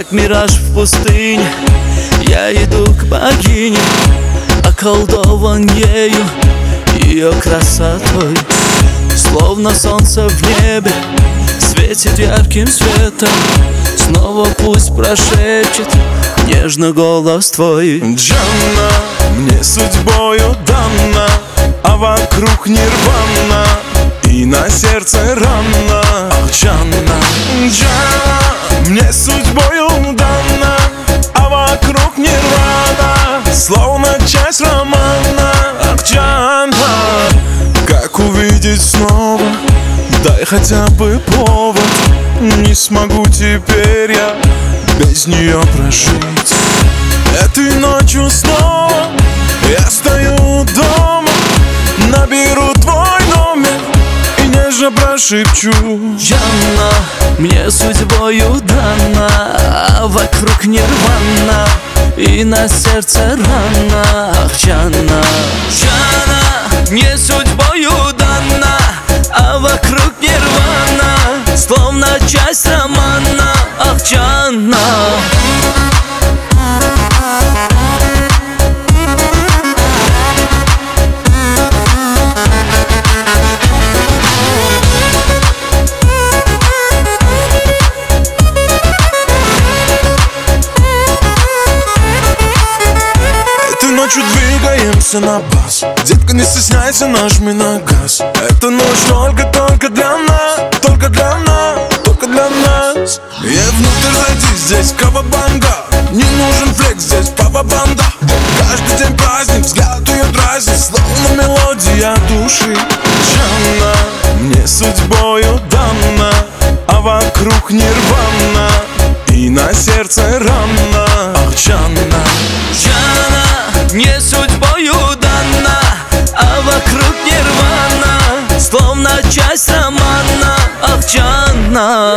как мираж в пустыне. Я иду к богине, околдован ею, ее красотой. Словно солнце в небе светит ярким светом. Снова пусть прошепчет нежно голос твой. Джанна, мне судьбою дана, а вокруг нирвана, и на сердце рана. Ах, Джанна, Джанна, мне судьбою дана, а вокруг нирвана, словно часть романа. Ах, Джанна, как увидеть снова? Дай хотя бы повод. Не смогу теперь я без нее прожить. Этой ночью снова я стою дома, наберу твой номер и нежно прошепчу. Джанна, мне судьбою дана, а вокруг нирвана, и на сердце рана. Ах, Джанна, Джанна, мне судьбою дана, а вокруг нирвана, словно часть романа. Ах, Джанна. Ночью двигаемся на бас. Детка, не стесняйся, нажми на газ. Эта ночь только для нас, только для нас, только для нас. И внутрь зайди, здесь кавабанга. Не нужен флекс, здесь папа-банда. Каждый день праздник, взгляд ее дразнит, словно мелодия души. Джанна, мне судьбою дана, а вокруг нирвана, и на сердце рана. Ах, Джанна, Джанна, мне судьбою дана, а вокруг нирвана, словно часть романа. Ах, Джанна.